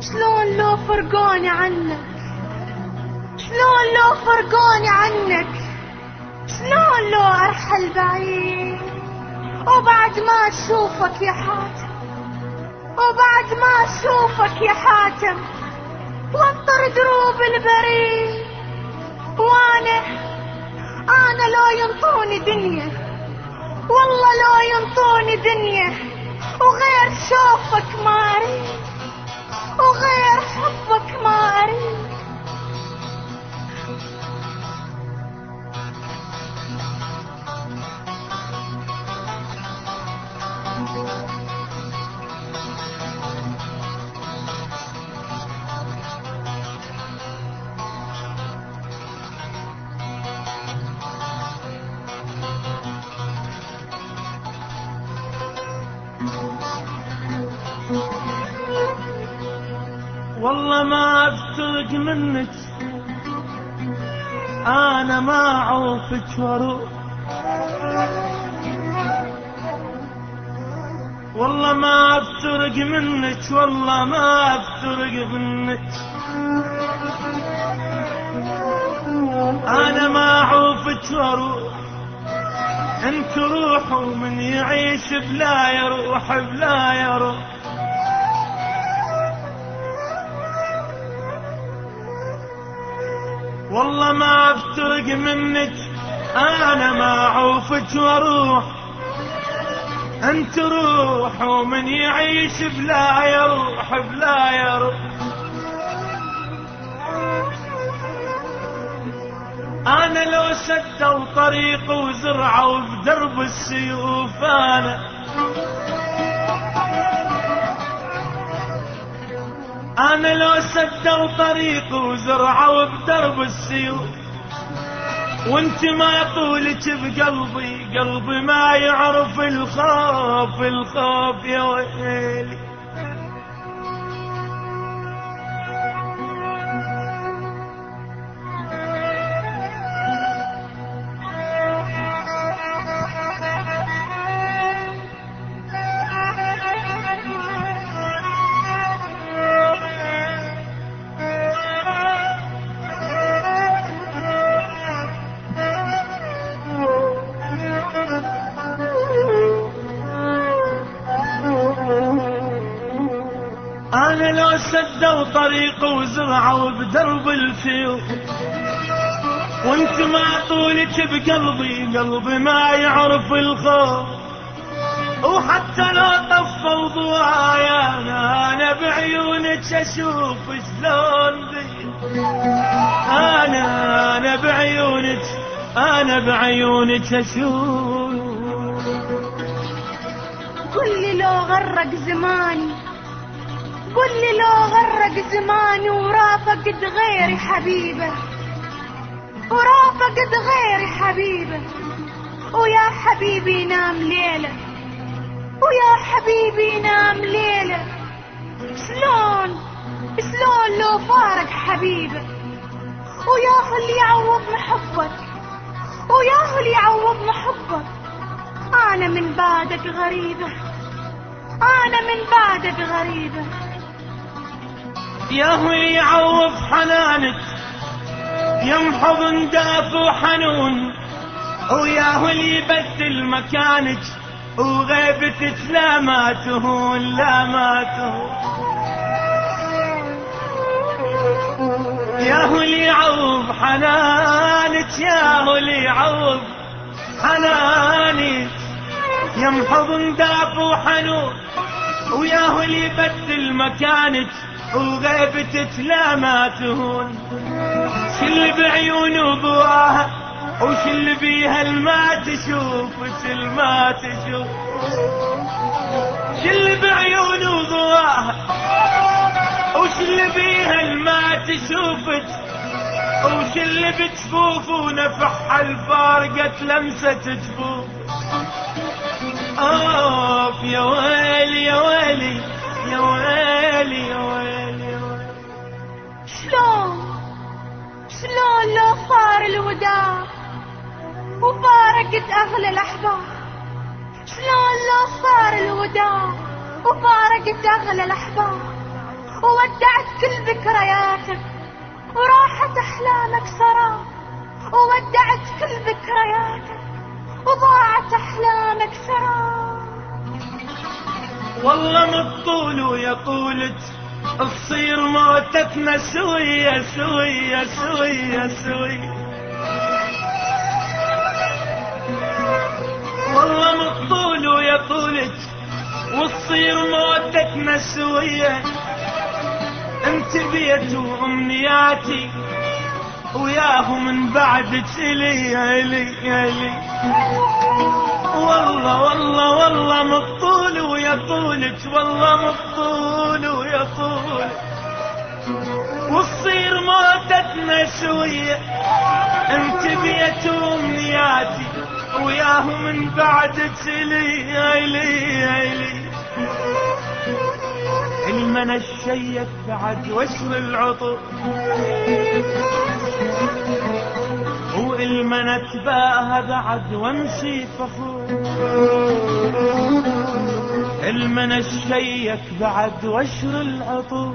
شلون لو فرقوني عنك، شلون لو فرقوني عنك، شلون لو ارحل بعيد وبعد ما اشوفك يا حاتم، وبعد ما اشوفك يا حاتم وانطر دروب البريد. وانا لو ينطوني دنيا، والله لو ينطوني دنيا وغير شوفك ما اريد، وغير حبك ما اريد. والله ما افترق منك، انا ما اعوفك واروح، والله ما افترق منك، والله ما افترق منك، انا ما اعوفك واروح. انت روح ومن يعيش بلا يروح، بلا يروح. والله ما افترق منك، انا ما اعوفك واروح. انت روح ومن يعيش بلا يروح، بلا يروح. انا لو سدوا طريق وزرعوا بدرب السيوف، انا لو سدوا طريق وزرعوا بدرب السيوف، وانت ما طولك بقلبي، قلبي ما يعرف الخوف، الخوف يا ويلي. أنا لو سدوا طريق وزرعوا بدرب الفيوم، وانت ما طولك بقلبي، قلبي ما يعرف الخوف. وحتى لو طفوا ضوايا أنا بعيونك أشوف شلون بي. أنا بعيونك، أنا بعيونك أشوف. قل لي لو غرق زماني، قل لي لو غرق زماني ورافقت غيري حبيبه، ورافقت غيري حبيبه، ويا حبيبي نام ليلة، ويا حبيبي نام ليلة. شلون لو فارق حبيبه، وياه اللي يعوض حبك، وياه اللي يعوض حبك. أنا من بعدك غريبة، أنا من بعدك غريبة. يا هو يعوض حنانك، يمحض نداف وحنون، ويا هو اللي يبدل مكانك، وغيبتك لا ما تهون، لا ما تهون. يا هو اللي يعوض حنانك، يا هو اللي يعوض حنانك، يمحض نداف وحنون، ويا هو اللي يبدل مكانك، وغيبتك لا ما تهون. شل بعيون بواها وشل بيها الما تشوف، شل ما تشوف. شل بعيون بواها وشل بيها الما تشوفك، وشل بجفوف ونفح الفارقة لمسة جفوف. اوف يا ويلي يا ويلي يا ويلي يا ويلي يا ويلي. شلون لو صار الوداع وفارقت أغلى الأحباب، شلون لو صار الوداع وفارقت أغلى الأحباب، وودعت كل ذكرياتك وراحت أحلامك سراب، وودعت كل ذكرياتك وضاعت أحلامك سراب. والله مطول ويا طولت تصير موتتنا سوية سوية سوية سوية. والله مطول ويا طولت وتصير موتتنا سوية. انت بيت وامنياتي وياه من بعدك الي الي الي. والله والله والله مطول ويا طولك، والله مطول ويا طولك وتصير موتتنا سوية. انت بيت وامنياتي وياه من بعدك الي الي الي. المنى الشيك بعد وشر العطر والمنى تباهى بعد وامشي فخور. المنى الشيك بعد وشر العطر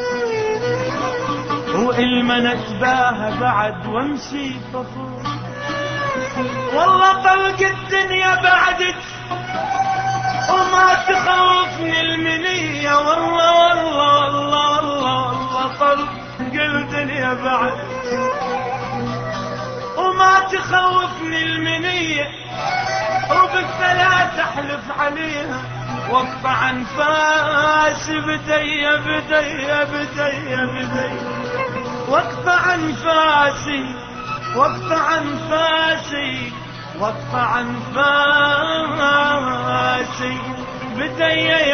والمنى تباهى بعد وامشي فخور. والله طلق الدنيا بعدك وما تخوفني المنية. والله والله والله والله والله طلق الدنيا بعدك وما تخوفني المنية. وبالثلاث احلف عليها واقطع انفاسي بدي بدي بدي بدي. واقطع انفاسي واقطع انفاسي واقطع انفاسي بدي